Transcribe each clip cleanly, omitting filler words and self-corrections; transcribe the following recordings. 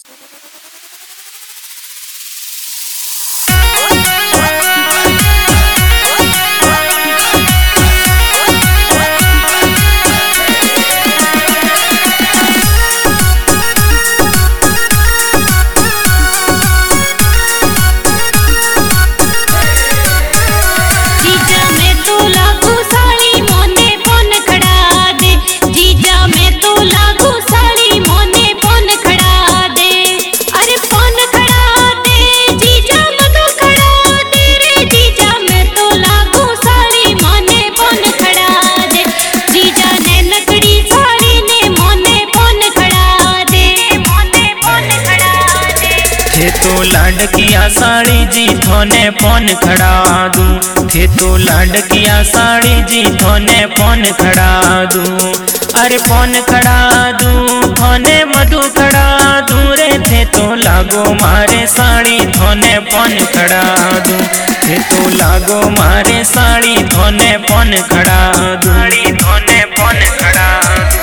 थे तो लाडकिया साड़ी जी थोने फोन खड़ा दूं, थे तो लाडकिया साड़ी जी थोने फोन खड़ा दूं। अरे फोन खड़ा दूं थोने मधु खड़ा दूं रे, थे तो लागो मारे साड़ी थोने फोन खड़ा दूं, थे तो लागो मारे साड़ी थोने फोन खड़ा दूं, थोने फोन खड़ा दूं।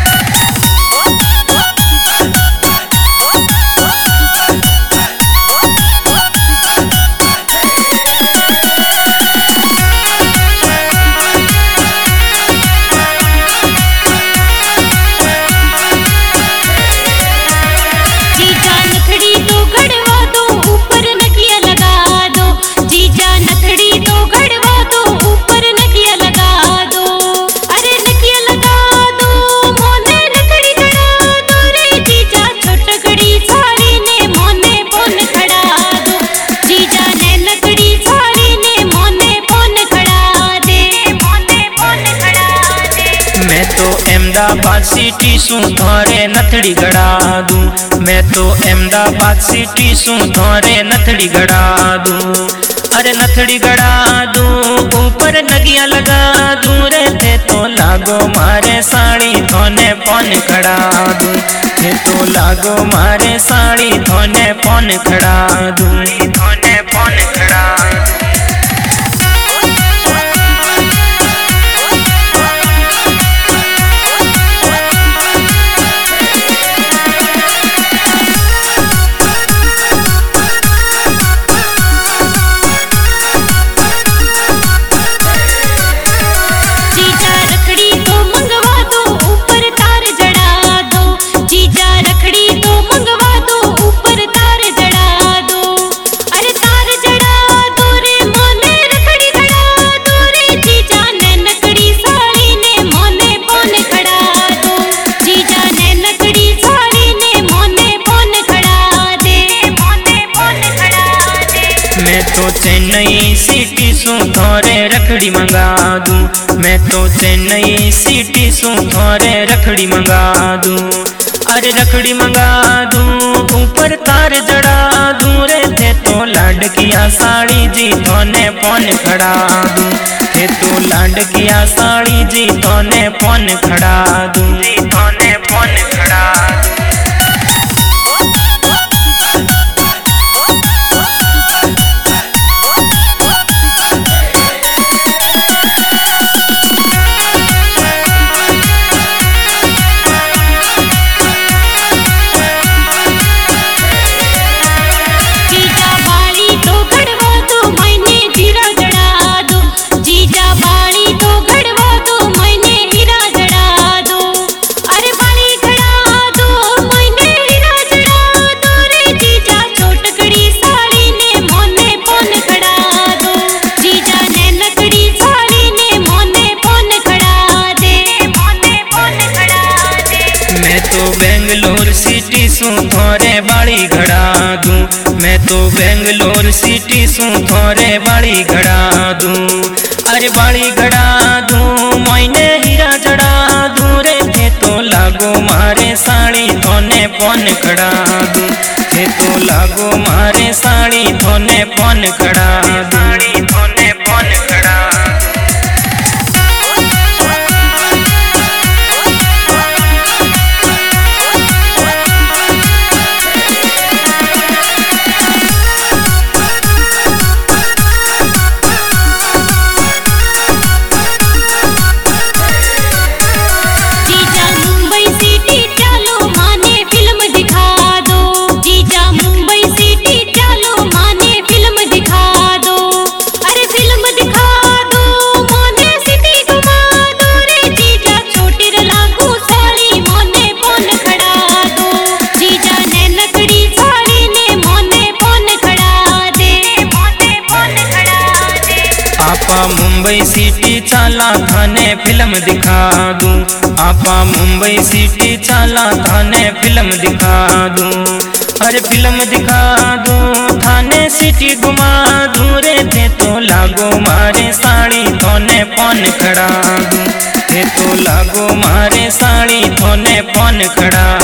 अहमदाबाद सिटी सू थोरे नथड़ी गड़ा दूं, मैं तो अहमदाबाद सिटी सू थोरे नथड़ी गड़ा दूं। अरे नथड़ी गड़ा दूं ऊपर नगिया लगा दूं रे, थे तो लागो मारे साड़ी थोने फोन खड़ा दूं, थे तो लागो मारे साड़ी थोने फोन खड़ा दूं, थोने फोन खड़ा दूं। तो चेन्नई सिटी सू थोरे रखड़ी मंगा दूं, मैं तो चेन्नई सिटी सू थोरे रखड़ी मंगा दूं। अरे रखड़ी मंगा दूं ऊपर तार जड़ा दूं रे, थे तो लाडकिया साड़ी जी थोने फोन खड़ा दूं, थे तो लाडकिया साड़ी जी थोने फोन खड़ा दूं, थोने फोन खड़ा दूं। बेंगलोर सिटी सू थोरे बाड़ी घड़ा दूं, मैं तो बेंगलोर सिटी सू थोरे बाड़ी घड़ा दूं। अरे बाड़ी घड़ा दूं मैंने हीरा जड़ा दूं रे, थे तो लागो मारे साड़ी थोने फोन खड़ा दूं, थे तो लागो मारे साड़ी थोने फोन खड़ा दूं, थोने फोन खड़ा दूं। जीजा मुंबई सिटी चलो माने फिल्म दिखा दो। मुंबई सिटी चला थाने फिल्म दिखा दूं। आपा मुंबई सिटी चला थाने फिल्म दिखा दूं। अरे फिल्म दिखा दूं थाने सिटी घुमा दूं रे। थे तो लागो मारे साड़ी थोने फोन खड़ा दूं। थे तो लागो मारे साड़ी थोने फोन खड़ा